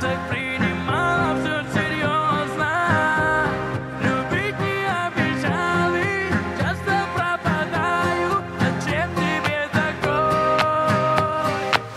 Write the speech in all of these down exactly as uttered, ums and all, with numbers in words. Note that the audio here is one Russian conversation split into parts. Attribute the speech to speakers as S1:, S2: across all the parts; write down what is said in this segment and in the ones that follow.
S1: так принимала все серьезно. Любить не обещал и часто пропадаю. Зачем тебе такой?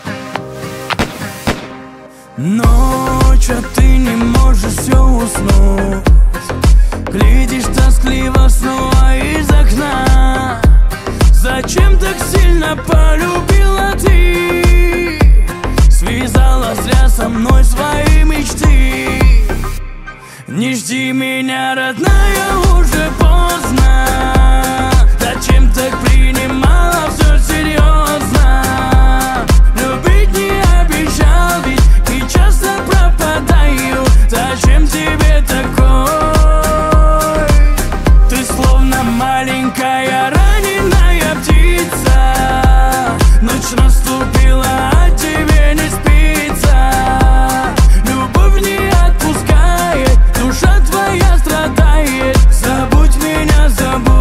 S1: Ночь, а ты не можешь все уснуть. Глядишь тоскливо снова из окна. Зачем так сильно полюбила ты? Связала зря со мной свои мечты. Не жди меня, родная, уже поздно. Зачем так принимала все серьезно? Любить не обещал, ведь и часто пропадаю. Зачем тебе такой? Ты словно маленькая раненая птица. Ночь наступила, а тебе не спится. Любовь не отпускает, душа твоя страдает. Забудь меня, забудь.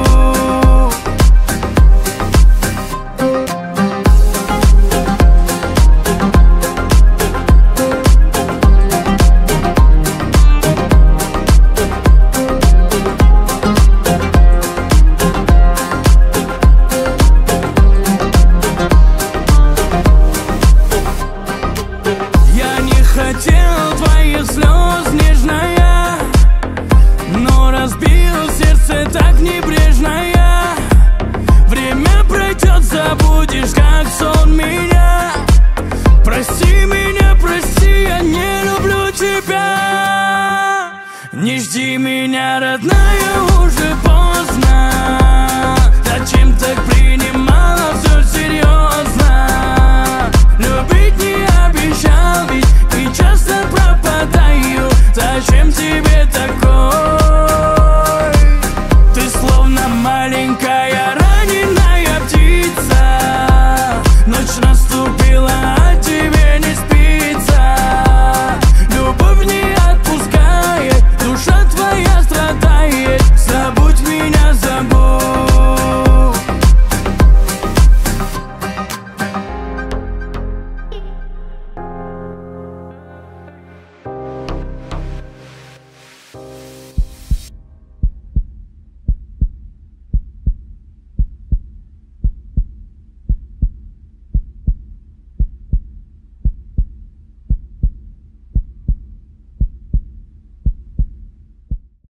S1: Хотел твоих слез, нежная, но разбил сердце так небрежно я. Время пройдет, забудешь, как сон меня. Прости меня, прости, я не люблю тебя. Не жди меня, родная, уже поздно. Зачем так